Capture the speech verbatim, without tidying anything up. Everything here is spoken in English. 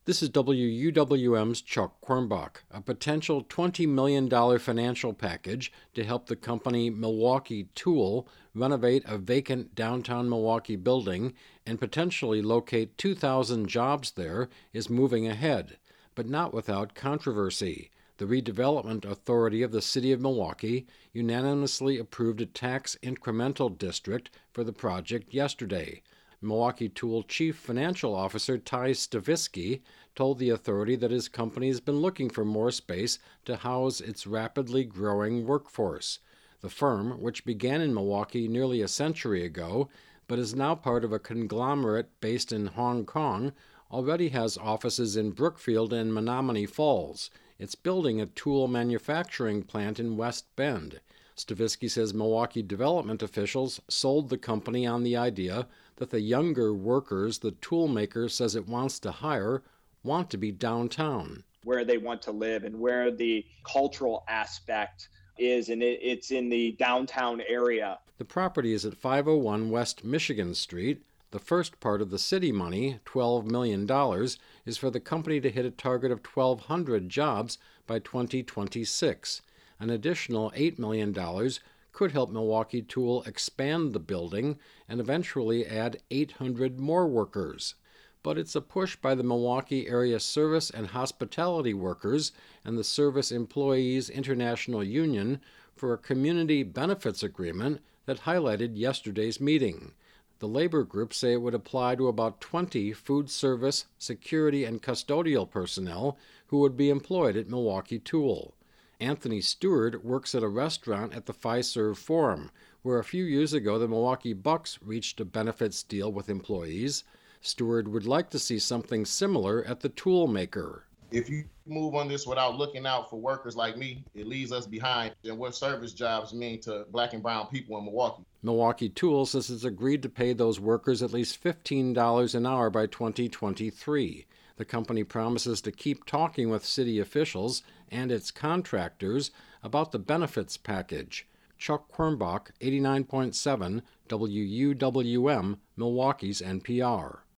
This is W U W M's Chuck Quirmbach. A potential twenty million dollars financial package to help the company Milwaukee Tool renovate a vacant downtown Milwaukee building and potentially locate two thousand jobs there is moving ahead, but not without controversy. The Redevelopment Authority of the City of Milwaukee unanimously approved a tax incremental district for the project yesterday. Milwaukee Tool Chief Financial Officer Ty Stavisky told the authority that his company has been looking for more space to house its rapidly growing workforce. The firm, which began in Milwaukee nearly a century ago, but is now part of a conglomerate based in Hong Kong, already has offices in Brookfield and Menomonee Falls. It's building a tool manufacturing plant in West Bend. Stavisky says Milwaukee development officials sold the company on the idea that the younger workers the tool maker says it wants to hire want to be downtown. Where they want to live and where the cultural aspect is, and it, it's in the downtown area. The property is at five oh one West Michigan Street. The first part of the city money, twelve million dollars, is for the company to hit a target of twelve hundred jobs by twenty twenty-six. An additional eight million dollars could help Milwaukee Tool expand the building and eventually add eight hundred more workers. But it's a push by the Milwaukee Area Service and Hospitality Workers and the Service Employees International Union for a community benefits agreement that highlighted yesterday's meeting. The labor groups say it would apply to about twenty food service, security, and custodial personnel who would be employed at Milwaukee Tool. Anthony Stewart works at a restaurant at the Fiserv Forum, where a few years ago the Milwaukee Bucks reached a benefits deal with employees. Stewart would like to see something similar at the tool maker. If you move on this without looking out for workers like me, it leaves us behind in what service jobs mean to black and brown people in Milwaukee. Milwaukee Tool says it's agreed to pay those workers at least fifteen dollars an hour by twenty twenty-three. The company promises to keep talking with city officials and its contractors about the benefits package. Chuck Quirmbach, eighty-nine point seven W U W M, Milwaukee's N P R.